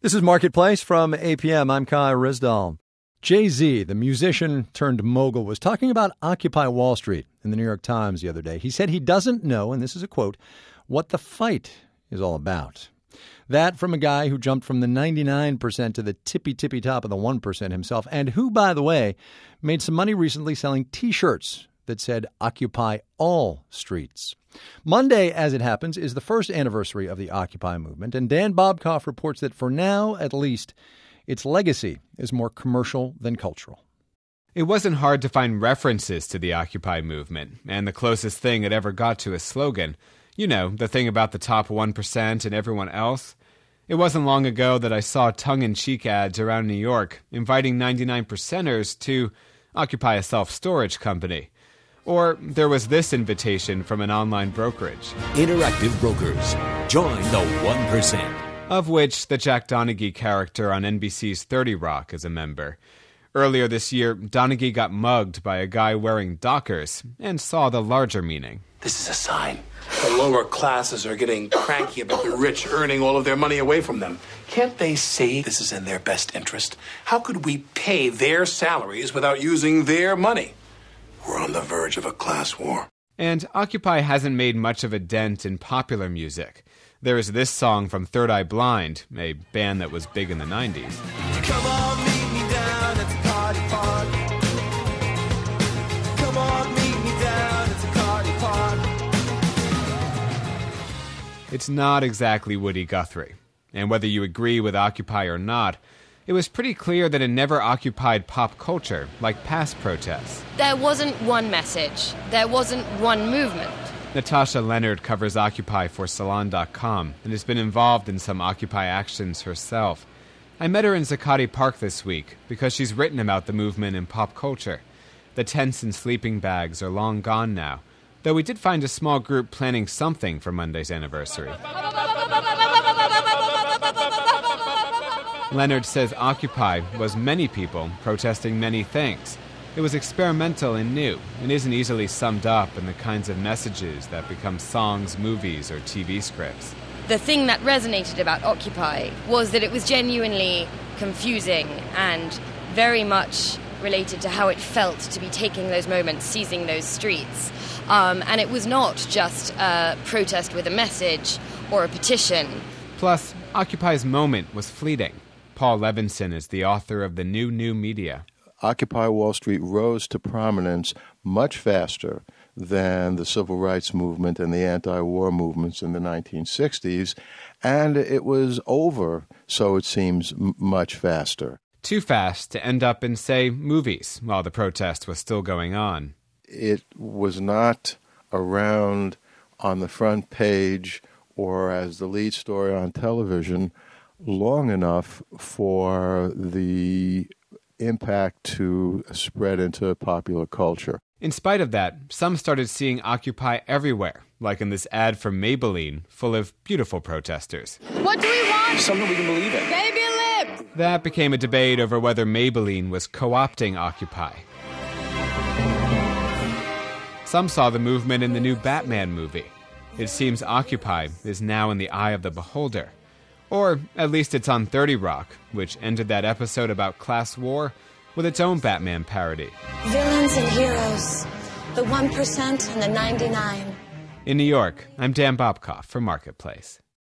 This is Marketplace from APM. I'm Kai Rizdal. Jay-Z, the musician turned mogul, was talking about Occupy Wall Street in the New York Times the other day. He said he doesn't know, and this is a quote, what the fight is all about. That from a guy who jumped from the 99% to the tippy top of the 1% himself, and who, by the way, made some money recently selling T-shirts that said Occupy All Streets. Monday, as it happens, is the first anniversary of the Occupy movement, and Dan Bobkoff reports that for now, at least, its legacy is more commercial than cultural. It wasn't hard to find references to the Occupy movement, and the closest thing it ever got to a slogan. You know, the thing about the top 1% and everyone else. It wasn't long ago that I saw tongue-in-cheek ads around New York inviting 99%ers to occupy a self-storage company. Or there was this invitation from an online brokerage. Interactive Brokers. Join the 1%. Of which the Jack Donaghy character on NBC's 30 Rock is a member. Earlier this year, Donaghy got mugged by a guy wearing Dockers and saw the larger meaning. This is a sign. The lower classes are getting cranky about the rich earning all of their money away from them. Can't they see this is in their best interest? How could we pay their salaries without using their money? We're on the verge of a class war. And Occupy hasn't made much of a dent in popular music. There is this song from Third Eye Blind, a band that was big in the 90s. Come on, meet me down at the party park. Come on, meet me down at the party park. It's not exactly Woody Guthrie. And whether you agree with Occupy or not, it was pretty clear that it never occupied pop culture like past protests. There wasn't one message. There wasn't one movement. Natasha Leonard covers Occupy for Salon.com and has been involved in some Occupy actions herself. I met her in Zuccotti Park this week because she's written about the movement in pop culture. The tents and sleeping bags are long gone now, though we did find a small group planning something for Monday's anniversary. Leonard says Occupy was many people protesting many things. It was experimental and new, and isn't easily summed up in the kinds of messages that become songs, movies, or TV scripts. The thing that resonated about Occupy was that it was genuinely confusing and very much related to how it felt to be taking those moments, seizing those streets. And it was not just a protest with a message or a petition. Plus, Occupy's moment was fleeting. Paul Levinson is the author of The New Media. Occupy Wall Street rose to prominence much faster than the civil rights movement and the anti-war movements in the 1960s, and it was over, so it seems, much faster. Too fast to end up in, say, movies while the protest was still going on. It was not around on the front page or as the lead story on television long enough for the impact to spread into popular culture. In spite of that, some started seeing Occupy everywhere, like in this ad from Maybelline, full of beautiful protesters. What do we want? Something we can believe in. Baby lips! That became a debate over whether Maybelline was co-opting Occupy. Some saw the movement in the new Batman movie. It seems Occupy is now in the eye of the beholder. Or at least it's on 30 Rock, which ended that episode about class war with its own Batman parody. Villains and heroes, the 1% and the 99. In New York, I'm Dan Bobkoff for Marketplace.